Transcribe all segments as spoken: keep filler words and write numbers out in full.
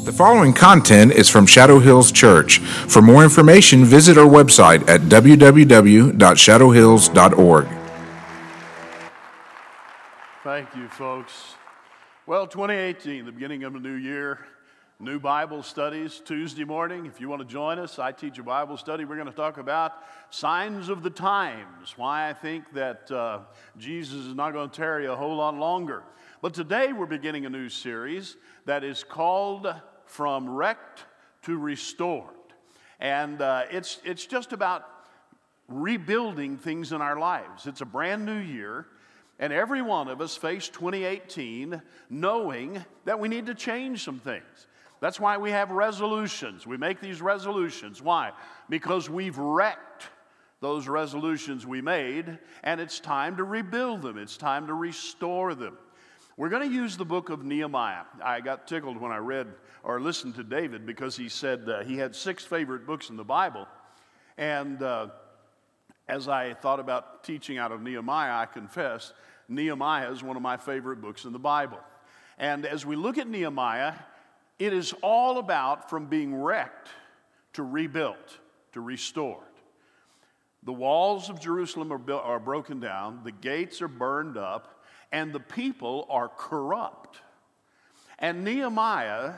The following content is from Shadow Hills Church. For more information, visit our website at w w w dot shadow hills dot org. Thank you, folks. Well, twenty eighteen, the beginning of a new year, new Bible studies Tuesday morning. If you want to join us, I teach a Bible study. We're going to talk about signs of the times, why I think that uh, Jesus is not going to tarry a whole lot longer. But today we're beginning a new series that is called From Wrecked to Restored. And uh, it's, it's just about rebuilding things in our lives. It's a brand new year, and every one of us face twenty eighteen knowing that we need to change some things. That's why we have resolutions. We make these resolutions. Why? Because we've wrecked those resolutions we made, and it's time to rebuild them. It's time to restore them. We're going to use the book of Nehemiah. I got tickled when I read or listened to David because he said uh, he had six favorite books in the Bible. And uh, as I thought about teaching out of Nehemiah, I confess, Nehemiah is one of my favorite books in the Bible. And as we look at Nehemiah, it is all about from being wrecked to rebuilt, to restored. The walls of Jerusalem are, built, are broken down, the gates are burned up, and the people are corrupt. And Nehemiah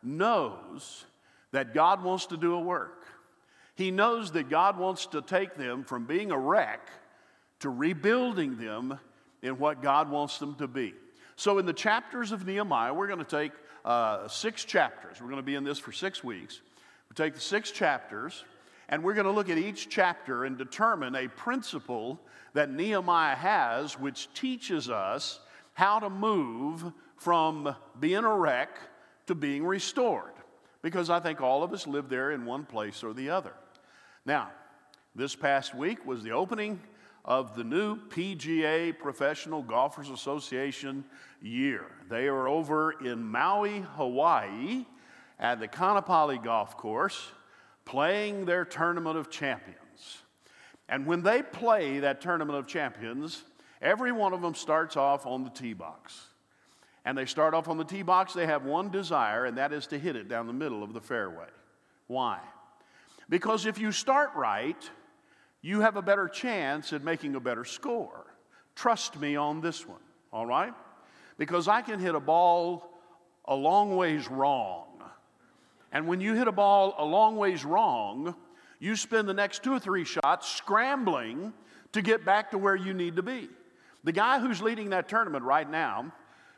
knows that God wants to do a work. He knows that God wants to take them from being a wreck to rebuilding them in what God wants them to be. So in the chapters of Nehemiah, we're going to take uh, six chapters. We're going to be in this for six weeks. We take the six chapters, and we're going to look at each chapter and determine a principle that Nehemiah has, which teaches us how to move from being a wreck to being restored. Because I think all of us live there in one place or the other. Now, this past week was the opening of the new P G A Professional Golfers Association year. They are over in Maui, Hawaii, at the Kaanapali Golf Course, playing their Tournament of Champions. And when they play that Tournament of Champions, every one of them starts off on the tee box. And they start off on the tee box, they have one desire, and that is to hit it down the middle of the fairway. Why? Because if you start right, you have a better chance at making a better score. Trust me on this one, all right? Because I can hit a ball a long ways wrong. And when you hit a ball a long ways wrong, you spend the next two or three shots scrambling to get back to where you need to be. The guy who's leading that tournament right now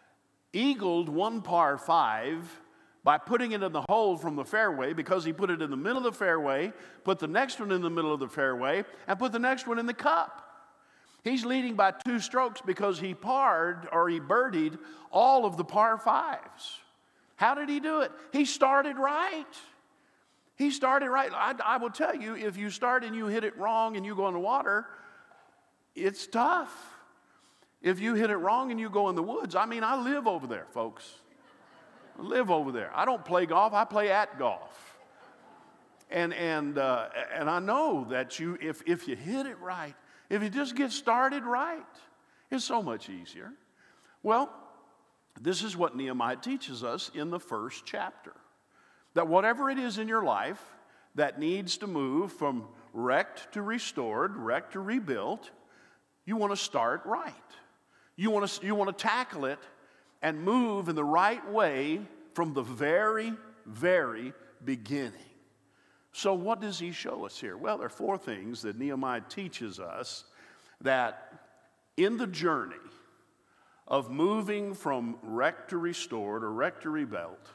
eagled one par five by putting it in the hole from the fairway because he put it in the middle of the fairway, put the next one in the middle of the fairway, and put the next one in the cup. He's leading by two strokes because he parred or he birdied all of the par fives. How did he do it? He started right. He started right. I, I will tell you, if you start and you hit it wrong and you go in the water, it's tough. If you hit it wrong and you go in the woods, I mean, I live over there, folks. I live over there. I don't play golf. I play at golf. And and uh, and I know that you, if if you hit it right, if you just get started right, it's so much easier. Well, this is what Nehemiah teaches us in the first chapter. That whatever it is in your life that needs to move from wrecked to restored, wrecked to rebuilt, you want to start right. You want to, you want to tackle it and move in the right way from the very, very beginning. So what does he show us here? Well, there are four things that Nehemiah teaches us that in the journey of moving from wrecked to restored or wrecked to rebuilt,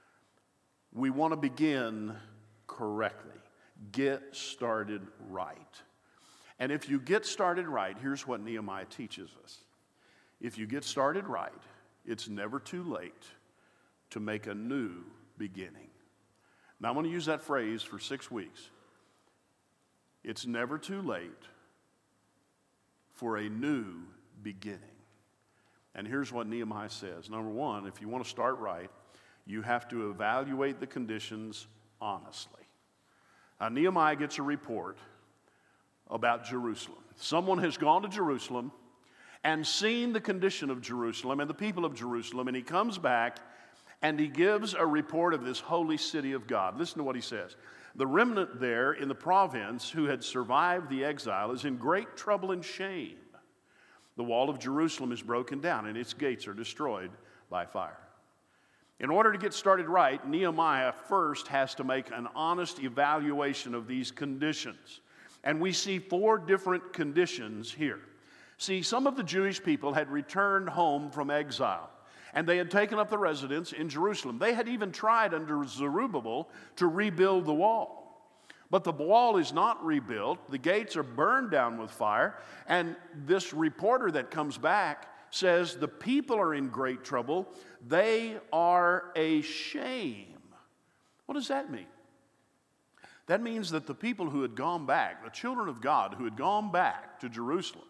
we want to begin correctly. Get started right. And if you get started right, here's what Nehemiah teaches us. If you get started right, it's never too late to make a new beginning. Now, I'm going to use that phrase for six weeks. It's never too late for a new beginning. And here's what Nehemiah says. Number one, if you want to start right, you have to evaluate the conditions honestly. Now, Nehemiah gets a report about Jerusalem. Someone has gone to Jerusalem and seen the condition of Jerusalem and the people of Jerusalem, and he comes back And he gives a report of this holy city of God. Listen to what he says. The remnant there in the province who had survived the exile is in great trouble and shame. The wall of Jerusalem is broken down and its gates are destroyed by fire. In order to get started right, Nehemiah first has to make an honest evaluation of these conditions. And we see four different conditions here. See, some of the Jewish people had returned home from exile, and they had taken up the residence in Jerusalem. They had even tried under Zerubbabel to rebuild the wall. But the wall is not rebuilt. The gates are burned down with fire. And this reporter that comes back says the people are in great trouble. They are a shame. What does that mean? That means that the people who had gone back, the children of God who had gone back to Jerusalem,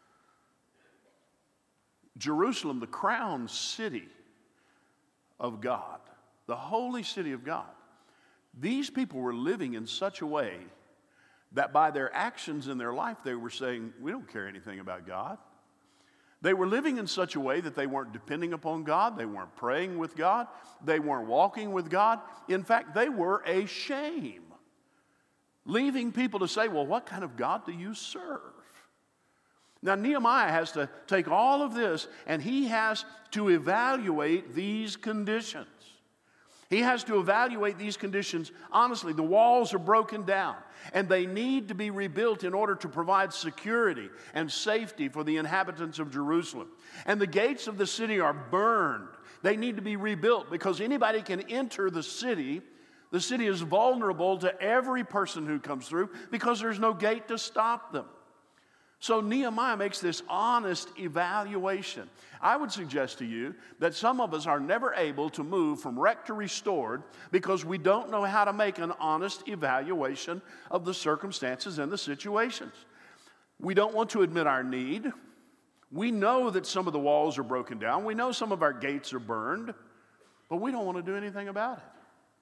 Jerusalem, the crown city of God, the holy city of God, these people were living in such a way that by their actions in their life, they were saying, we don't care anything about God. They were living in such a way that they weren't depending upon God. They weren't praying with God. They weren't walking with God. In fact, they were a shame, leaving people to say, well, what kind of God do you serve? Now, Nehemiah has to take all of this and he has to evaluate these conditions. He has to evaluate these conditions honestly. The walls are broken down and they need to be rebuilt in order to provide security and safety for the inhabitants of Jerusalem. And the gates of the city are burned. They need to be rebuilt because anybody can enter the city. The city is vulnerable to every person who comes through because there's no gate to stop them. So Nehemiah makes this honest evaluation. I would suggest to you that some of us are never able to move from wrecked to restored because we don't know how to make an honest evaluation of the circumstances and the situations. We don't want to admit our need. We know that some of the walls are broken down. We know some of our gates are burned, but we don't want to do anything about it.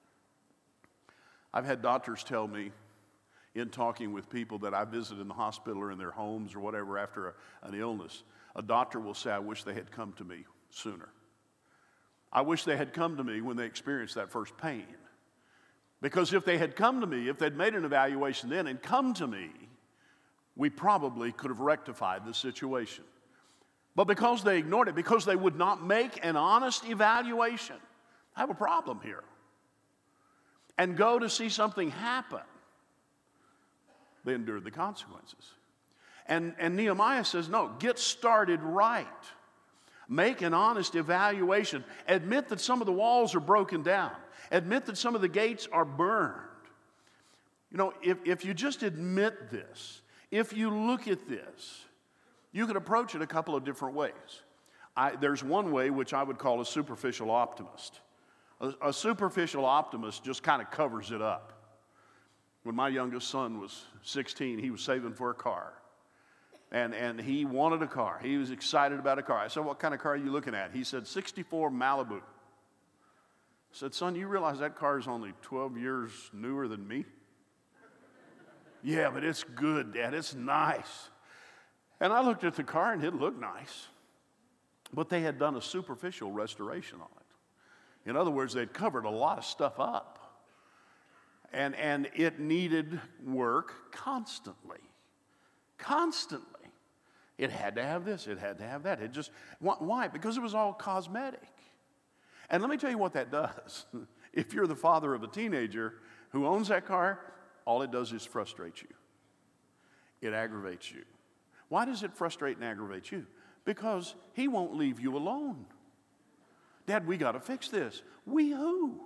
I've had doctors tell me, in talking with people that I visit in the hospital or in their homes or whatever after a, an illness, a doctor will say, I wish they had come to me sooner. I wish they had come to me when they experienced that first pain. Because if they had come to me, if they'd made an evaluation then and come to me, we probably could have rectified the situation. But because they ignored it, because they would not make an honest evaluation, I have a problem here. And go to see something happen, they endured the consequences. And, and Nehemiah says, no, get started right. Make an honest evaluation. Admit that some of the walls are broken down. Admit that some of the gates are burned. You know, if, if you just admit this, if you look at this, you can approach it a couple of different ways. I, there's one way which I would call a superficial optimist. A, a superficial optimist just kind of covers it up. When my youngest son was sixteen, he was saving for a car. And, and he wanted a car. He was excited about a car. I said, what kind of car are you looking at? He said, sixty-four Malibu. I said, son, you realize that car is only twelve years newer than me? Yeah, but it's good, Dad. It's nice. And I looked at the car and it looked nice. But they had done a superficial restoration on it. In other words, they'd covered a lot of stuff up. And, and it needed work constantly. Constantly. It had to have this, it had to have that. It just, why? Because it was all cosmetic. And let me tell you what that does. If you're the father of a teenager who owns that car, all it does is frustrate you. It aggravates you. Why does it frustrate and aggravate you? Because he won't leave you alone. Dad, we got to fix this. We who?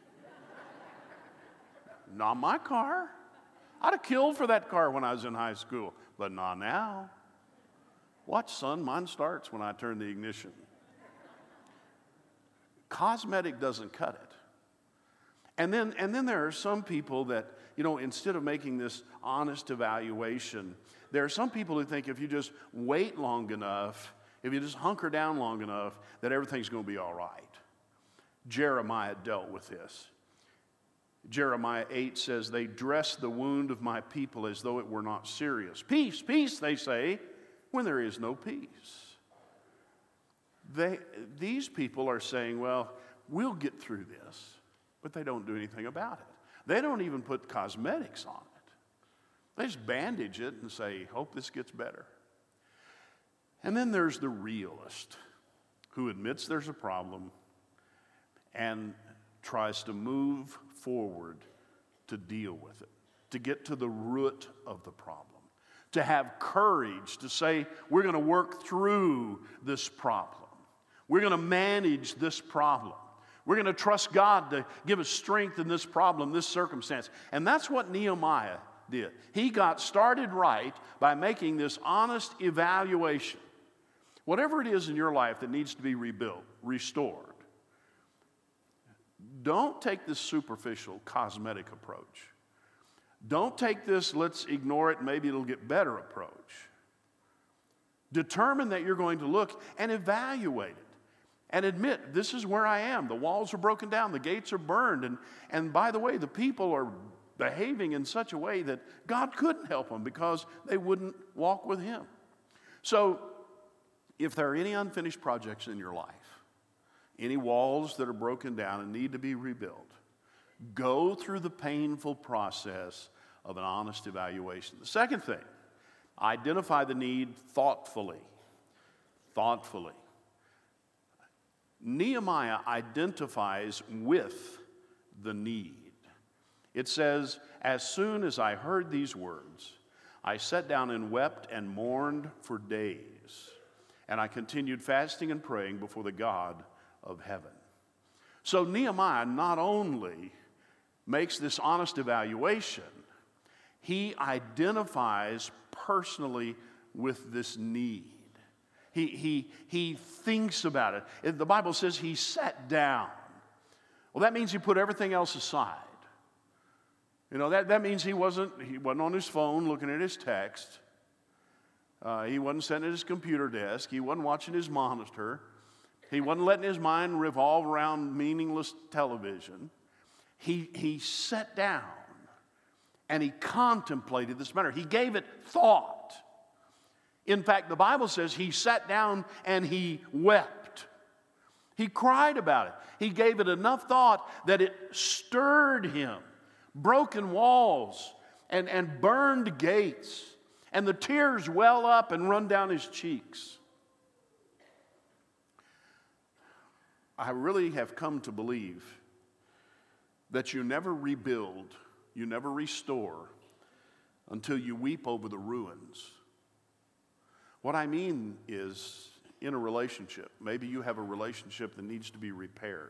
Not my car. I'd have killed for that car when I was in high school, but not now. Watch, son, mine starts when I turn the ignition. Cosmetic doesn't cut it. And then, and then there are some people that, you know, instead of making this honest evaluation, there are some people who think if you just wait long enough, if you just hunker down long enough, that everything's going to be all right. Jeremiah dealt with this. Jeremiah eight says, they dress the wound of my people as though it were not serious. Peace, peace, they say, when there is no peace. They, these people are saying, well, we'll get through this. But they don't do anything about it. They don't even put cosmetics on it. They just bandage it and say, hope this gets better. And then there's the realist who admits there's a problem and tries to move forward to deal with it, to get to the root of the problem, to have courage to say, we're going to work through this problem. We're going to manage this problem. We're going to trust God to give us strength in this problem, this circumstance. And that's what Nehemiah did. He got started right by making this honest evaluation. Whatever it is in your life that needs to be rebuilt, restored, don't take this superficial, cosmetic approach. Don't take this, let's ignore it, maybe it'll get better approach. Determine that you're going to look and evaluate it and admit, this is where I am. The walls are broken down, the gates are burned, and, and by the way, the people are behaving in such a way that God couldn't help them because they wouldn't walk with Him. So, if there are any unfinished projects in your life, any walls that are broken down and need to be rebuilt, go through the painful process of an honest evaluation. The second thing, identify the need thoughtfully. Thoughtfully. Nehemiah identifies with the need. It says, as soon as I heard these words, I sat down and wept and mourned for days. And I continued fasting and praying before the God of heaven. So Nehemiah not only makes this honest evaluation, he identifies personally with this need. He, he, he thinks about it. The Bible says he sat down. Well, that means he put everything else aside. You know, that, that means he wasn't, he wasn't on his phone looking at his text. Uh, he wasn't sitting at his computer desk. He wasn't watching his monitor. He wasn't letting his mind revolve around meaningless television. He, he sat down and he contemplated this matter. He gave it thought. In fact, the Bible says he sat down and he wept. He cried about it. He gave it enough thought that it stirred him. Broken walls and, and burned gates. And the tears well up and run down his cheeks. I really have come to believe that you never rebuild, you never restore until you weep over the ruins. What I mean is, in a relationship, maybe you have a relationship that needs to be repaired.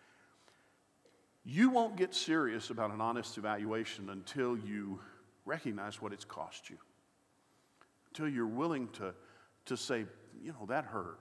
You won't get serious about an honest evaluation until you recognize what it's cost you. Until you're willing to, to say, you know, that hurt.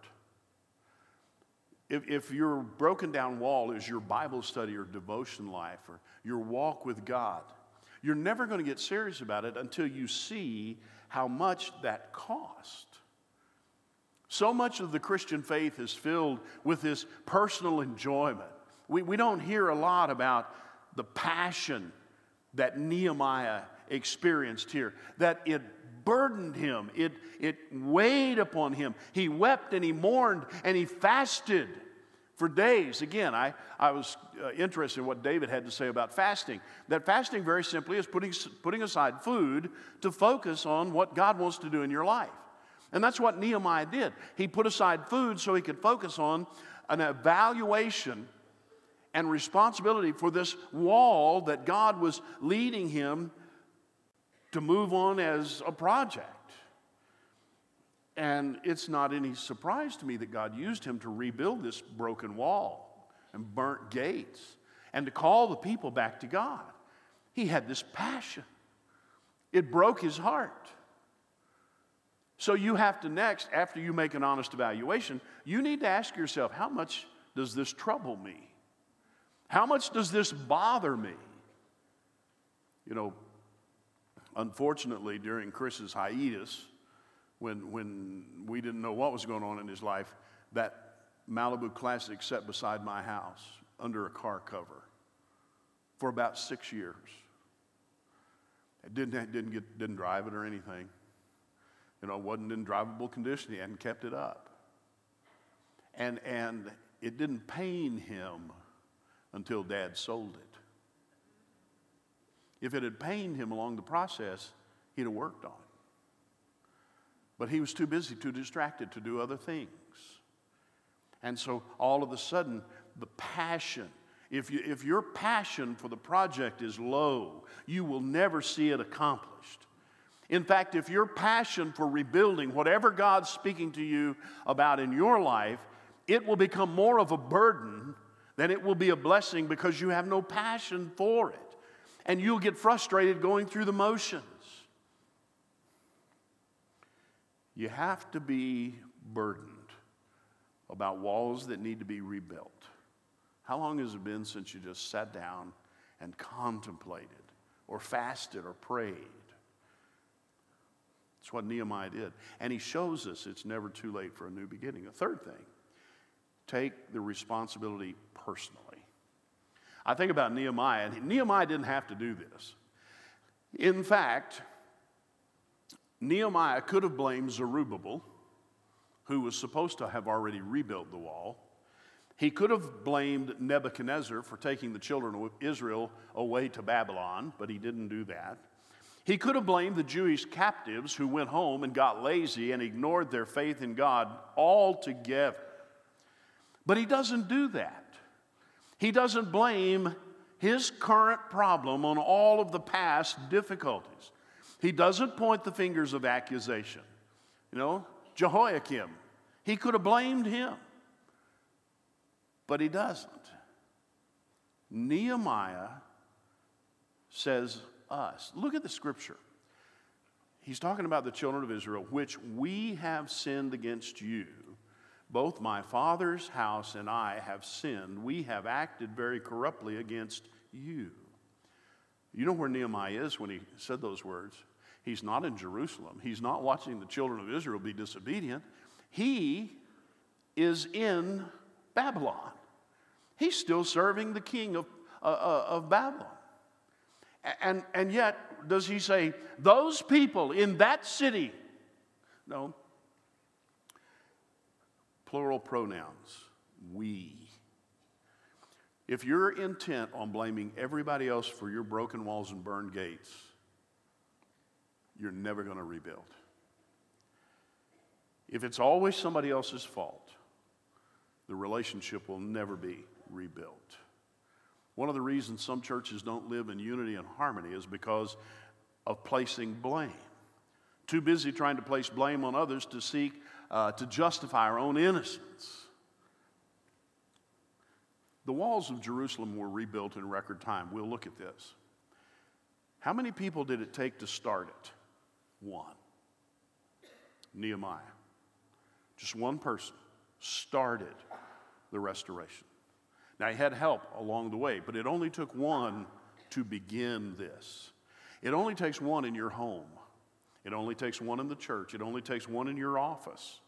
If, if your broken down wall is your Bible study or devotion life or your walk with God, you're never going to get serious about it until you see how much that cost. So much of the Christian faith is filled with this personal enjoyment. We, we don't hear a lot about the passion that Nehemiah experienced here, that it burdened him, it, it weighed upon him. He wept and he mourned and he fasted for days. Again, I, I was uh, interested in what David had to say about fasting. That fasting very simply is putting, putting aside food to focus on what God wants to do in your life. And that's what Nehemiah did. He put aside food so he could focus on an evaluation and responsibility for this wall that God was leading him to move on as a project. And it's not any surprise to me that God used him to rebuild this broken wall and burnt gates and to call the people back to God. He had this passion. It broke his heart. So you have to next, after you make an honest evaluation, you need to ask yourself, how much does this trouble me? How much does this bother me? You know, unfortunately, during Chris's hiatus, when, when we didn't know what was going on in his life, that Malibu Classic sat beside my house under a car cover for about six years. I didn't, didn't, get, didn't drive it or anything. You know, it wasn't in drivable condition. He hadn't kept it up. And, and it didn't pain him until Dad sold it. If it had pained him along the process, he'd have worked on it. But he was too busy, too distracted to do other things. And so all of a sudden, the passion, if, you, if your passion for the project is low, you will never see it accomplished. In fact, if your passion for rebuilding, whatever God's speaking to you about in your life, it will become more of a burden than it will be a blessing because you have no passion for it. And you'll get frustrated going through the motions. You have to be burdened about walls that need to be rebuilt. How long has it been since you just sat down and contemplated or fasted or prayed? That's what Nehemiah did. And he shows us it's never too late for a new beginning. The third thing, take the responsibility personally. I think about Nehemiah, and Nehemiah didn't have to do this. In fact, Nehemiah could have blamed Zerubbabel, who was supposed to have already rebuilt the wall. He could have blamed Nebuchadnezzar for taking the children of Israel away to Babylon, but he didn't do that. He could have blamed the Jewish captives who went home and got lazy and ignored their faith in God altogether. But he doesn't do that. He doesn't blame his current problem on all of the past difficulties. He doesn't point the fingers of accusation. You know, Jehoiakim, he could have blamed him, but he doesn't. Nehemiah says us. Look at the scripture. He's talking about the children of Israel, which we have sinned against you. Both my father's house and I have sinned. We have acted very corruptly against you. You know where Nehemiah is when he said those words? He's not in Jerusalem. He's not watching the children of Israel be disobedient. He is in Babylon. He's still serving the king of, uh, of Babylon. And, and yet, does he say, those people in that city? No. Plural pronouns, we. If you're intent on blaming everybody else for your broken walls and burned gates, you're never going to rebuild. If it's always somebody else's fault, the relationship will never be rebuilt. One of the reasons some churches don't live in unity and harmony is because of placing blame. Too busy trying to place blame on others to seek uh, to justify our own innocence. The walls of Jerusalem were rebuilt in record time. We'll look at this. How many people did it take to start it? One. Nehemiah. Just one person started the restoration. Now, he had help along the way, but it only took one to begin this. It only takes one in your home. It only takes one in the church. It only takes one in your office.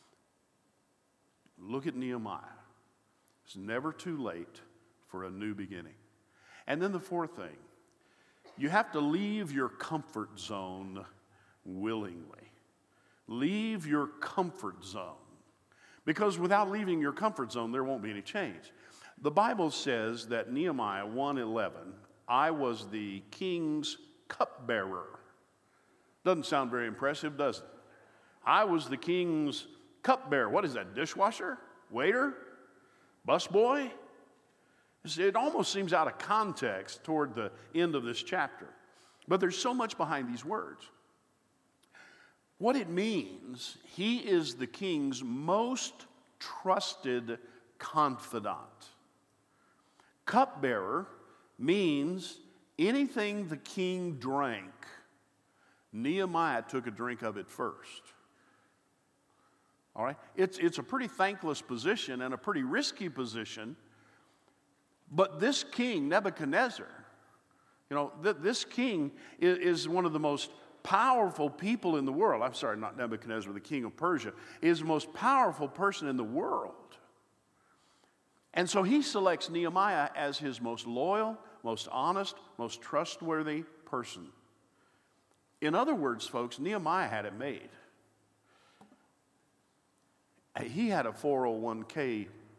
Look at Nehemiah. It's never too late for a new beginning. And then the fourth thing, you have to leave your comfort zone willingly. Leave your comfort zone. Because without leaving your comfort zone, there won't be any change. The Bible says that Nehemiah one eleven, I was the king's cupbearer. Doesn't sound very impressive, does it? I was the king's cupbearer. What is that, dishwasher? Waiter? Busboy? It almost seems out of context toward the end of this chapter. But there's so much behind these words. What it means, he is the king's most trusted confidant. Cupbearer means anything the king drank, Nehemiah took a drink of it first. All right? It's, it's a pretty thankless position and a pretty risky position. But this king, Nebuchadnezzar, you know, th- this king is, is one of the most powerful people in the world. I'm sorry, not Nebuchadnezzar, the king of Persia, is the most powerful person in the world. And so he selects Nehemiah as his most loyal, most honest, most trustworthy person. In other words, folks, Nehemiah had it made. He had a four oh one k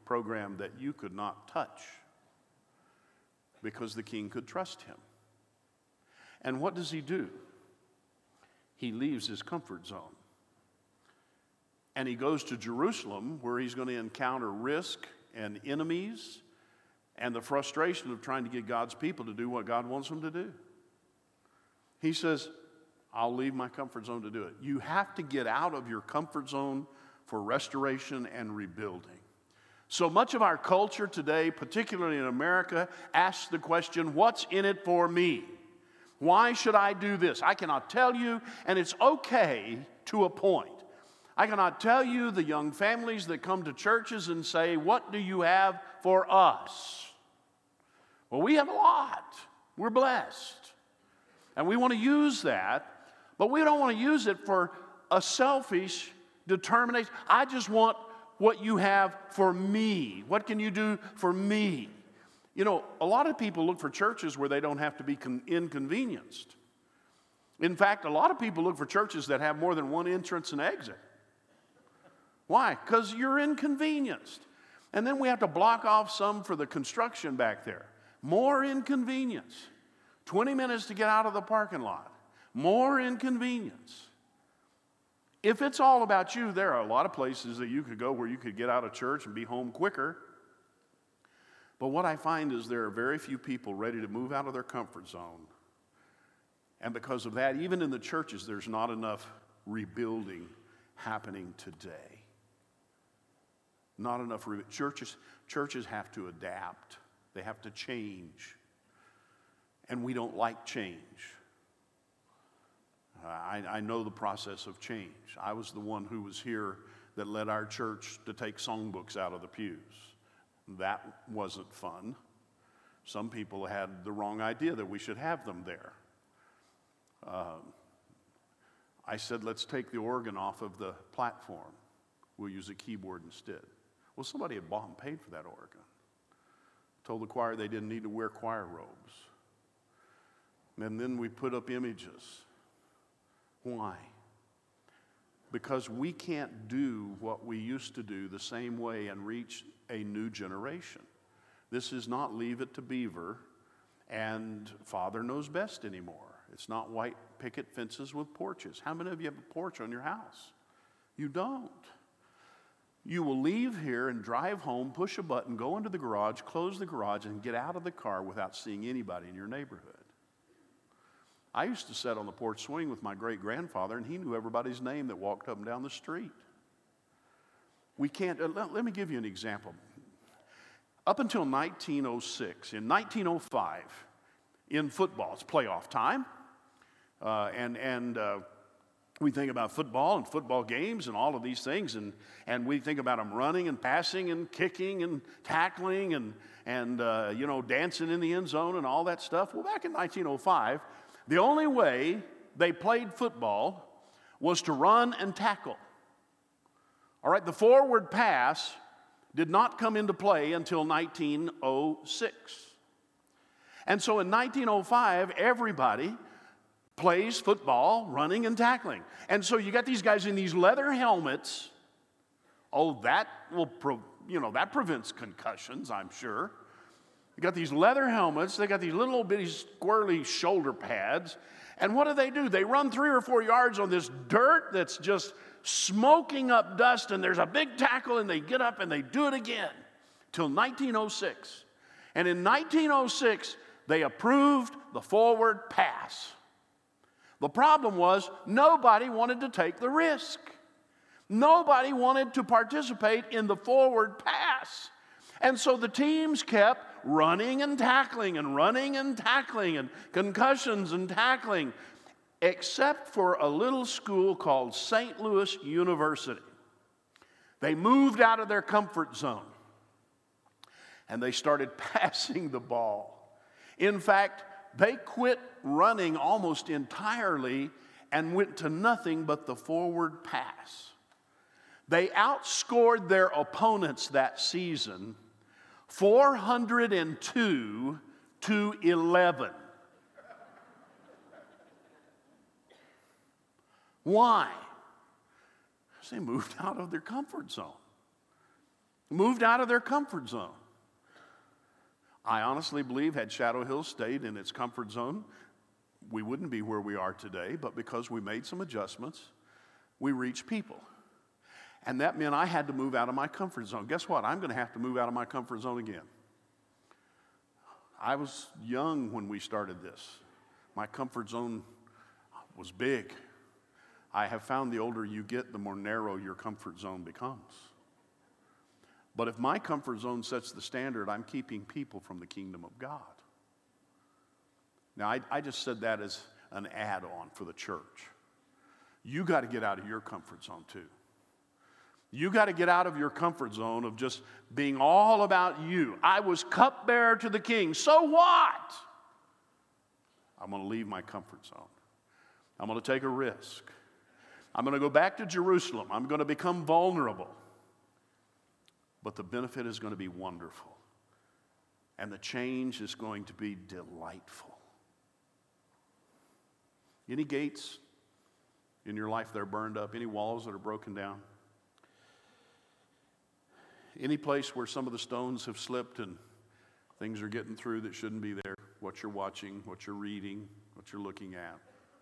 program that you could not touch because the king could trust him. And what does he do? He leaves his comfort zone. And he goes to Jerusalem, where he's going to encounter risk and enemies and the frustration of trying to get God's people to do what God wants them to do. He says, I'll leave my comfort zone to do it. You have to get out of your comfort zone for restoration and rebuilding. So much of our culture today, particularly in America, asks the question, what's in it for me? Why should I do this? I cannot tell you, and it's okay to a point. I cannot tell you the young families that come to churches and say, what do you have for us? Well, we have a lot. We're blessed. And we want to use that, but we don't want to use it for a selfish determination. I just want what you have for me. What can you do for me? You know, a lot of people look for churches where they don't have to be con- inconvenienced. In fact, a lot of people look for churches that have more than one entrance and exit. Why? Because you're inconvenienced. And then we have to block off some for the construction back there. More inconvenience. twenty minutes to get out of the parking lot. More inconvenience. If it's all about you, there are a lot of places that you could go where you could get out of church and be home quicker. But what I find is there are very few people ready to move out of their comfort zone. And because of that, even in the churches, there's not enough rebuilding happening today. Not enough re- churches. Churches have to adapt. They have to change. And we don't like change. I, I know the process of change. I was the one who was here that led our church to take songbooks out of the pews. That wasn't fun. Some people had the wrong idea that we should have them there. Uh, I said, let's take the organ off of the platform. We'll use a keyboard instead. Well, somebody had bought and paid for that organ. Told the choir they didn't need to wear choir robes. And then we put up images. Why? Because we can't do what we used to do the same way and reach a new generation. This is not Leave It to Beaver and Father Knows Best anymore. It's not white picket fences with porches. How many of you have a porch on your house? You don't. You will leave here and drive home, push a button, go into the garage, close the garage, and get out of the car without seeing anybody in your neighborhood. I used to sit on the porch swing with my great-grandfather, and he knew everybody's name that walked up and down the street. We can't, uh, let, let me give you an example. Up until nineteen oh six, in nineteen oh five, in football, it's playoff time, uh, and, and uh, we think about football and football games and all of these things, and, and we think about them running and passing and kicking and tackling and, and uh, you know, dancing in the end zone and all that stuff. Well, back in nineteen oh five, the only way they played football was to run and tackle. All right, the forward pass did not come into play until nineteen oh six. And so in nineteen oh five, everybody plays football, running and tackling. And so you got these guys in these leather helmets. Oh, that will, pro- you know, that prevents concussions, I'm sure. You got these leather helmets. They got these little bitty squirrely shoulder pads. And what do they do? They run three or four yards on this dirt that's just smoking up dust, and there's a big tackle, and they get up and they do it again till nineteen oh six. And in nineteen oh six, they approved the forward pass. The problem was nobody wanted to take the risk. Nobody wanted to participate in the forward pass. And so the teams kept running and tackling and running and tackling and concussions and tackling, except for a little school called Saint Louis University. They moved out of their comfort zone and they started passing the ball. In fact, they quit running almost entirely and went to nothing but the forward pass. They outscored their opponents that season four hundred two to eleven. Why? Because they moved out of their comfort zone. moved out of their comfort zone. I honestly believe had Shadow Hills stayed in its comfort zone, we wouldn't be where we are today, but because we made some adjustments, we reached people. And that meant I had to move out of my comfort zone. Guess what? I'm going to have to move out of my comfort zone again. I was young when we started this. My comfort zone was big. I have found the older you get, the more narrow your comfort zone becomes. But if my comfort zone sets the standard, I'm keeping people from the kingdom of God. Now, I, I just said that as an add-on for the church. You got to get out of your comfort zone too. You got to get out of your comfort zone of just being all about you. I was cupbearer to the king. So what? I'm going to leave my comfort zone. I'm going to take a risk. I'm going to go back to Jerusalem. I'm going to become vulnerable. But the benefit is going to be wonderful. And the change is going to be delightful. Any gates in your life that are burned up? Any walls that are broken down? Any place where some of the stones have slipped and things are getting through that shouldn't be there? What you're watching, what you're reading, what you're looking at.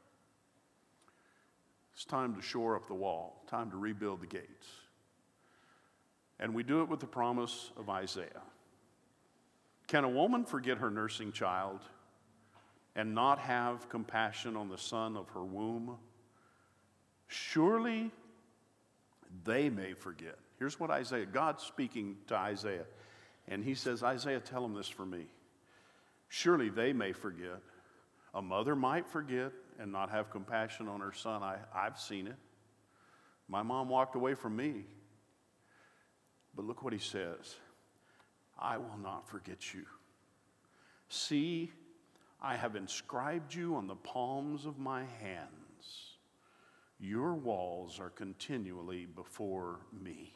It's time to shore up the wall, time to rebuild the gates. And we do it with the promise of Isaiah. Can a woman forget her nursing child and not have compassion on the son of her womb? Surely they may forget. Here's what Isaiah, God's speaking to Isaiah, and he says, Isaiah, tell him this for me. Surely they may forget. A mother might forget and not have compassion on her son. I, I've seen it. My mom walked away from me. But look what he says. I will not forget you. See, I have inscribed you on the palms of my hands. Your walls are continually before me.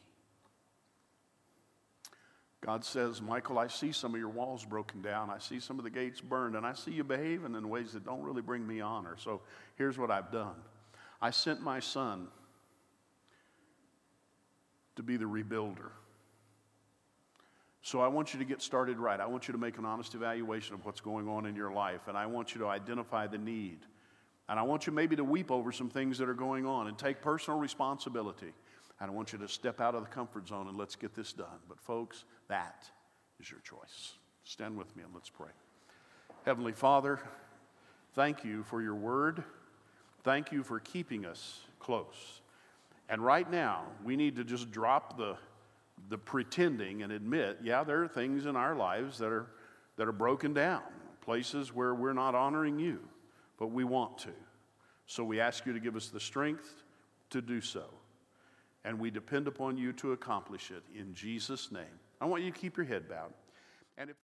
God says, Michael, I see some of your walls broken down. I see some of the gates burned, and I see you behaving in ways that don't really bring me honor. So here's what I've done. I sent my son to be the rebuilder. So I want you to get started right. I want you to make an honest evaluation of what's going on in your life, and I want you to identify the need. And I want you maybe to weep over some things that are going on and take personal responsibility. And I want you to step out of the comfort zone and let's get this done. But folks, that is your choice. Stand with me and let's pray. Heavenly Father, thank you for your word. Thank you for keeping us close. And right now, we need to just drop the, the pretending and admit, yeah, there are things in our lives that are, that are broken down, places where we're not honoring you, but we want to. So we ask you to give us the strength to do so. And we depend upon you to accomplish it in Jesus' name. I want you to keep your head bowed. And if